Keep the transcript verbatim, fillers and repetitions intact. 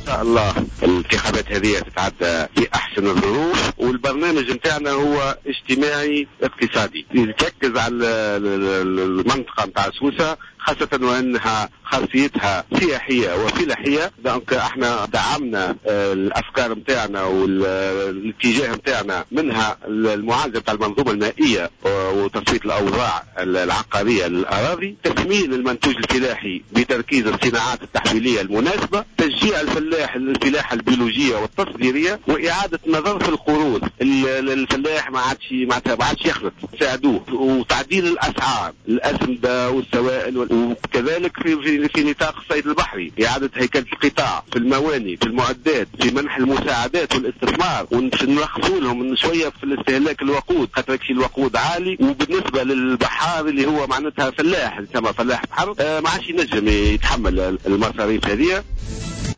شاء الله الانتخابات هذه تتعدى في احسن الظروف، والبرنامج نتاعنا هو اجتماعي اقتصادي يركز على المنطقه نتاع سوسه، خاصة وأنها خاصيتها سياحية وفلاحية. دونك احنا دعمنا الأفكار متاعنا والاتجاه متاعنا، منها المعالجة بتاع المنظومة المائية وتصفية الأوضاع العقارية للأراضي، تثمين المنتوج الفلاحي بتركيز الصناعات التحويلية المناسبة، تشجيع الفلاح الفلاحة البيولوجية والتصديرية، وإعادة نظر في القروض. الفلاح ما عادش ما عادش يخلط، ساعدوه، وتعديل الأسعار الأسمدة والسوائل، وكذلك في في نطاق الصيد البحري إعادة هيكلة القطاع في المواني، في المعدات، في منح المساعدات والاستثمار، ونرخصوا لهم من شوية في الاستهلاك الوقود، خاطر كشي الوقود عالي. وبالنسبة للبحار اللي هو معناتها فلاح كما فلاح بحر، آه ما عادش ينجم يتحمل المصاريف هذه.